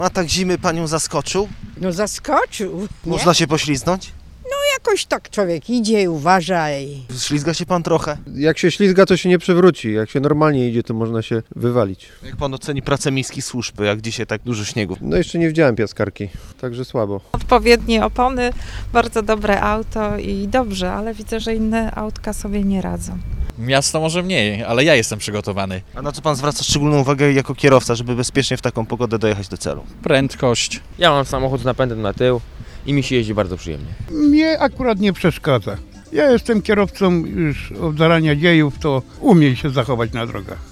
A tak zimy panią zaskoczył? No zaskoczył. Można się poślizgnąć? Jakoś tak człowiek idzie i uważa i... Ślizga się pan trochę? Jak się ślizga, to się nie przewróci. Jak się normalnie idzie, to można się wywalić. Jak pan oceni pracę miejskich służb, jak dzisiaj tak dużo śniegu? No jeszcze nie widziałem piaskarki, także słabo. Odpowiednie opony, bardzo dobre auto i dobrze, ale widzę, że inne autka sobie nie radzą. Miasto może mniej, ale ja jestem przygotowany. A na co pan zwraca szczególną uwagę jako kierowca, żeby bezpiecznie w taką pogodę dojechać do celu? Prędkość. Ja mam samochód z napędem na tył i mi się jeździ bardzo przyjemnie. Mnie akurat nie przeszkadza. Ja jestem kierowcą już od zarania dziejów, to umiem się zachować na drogach.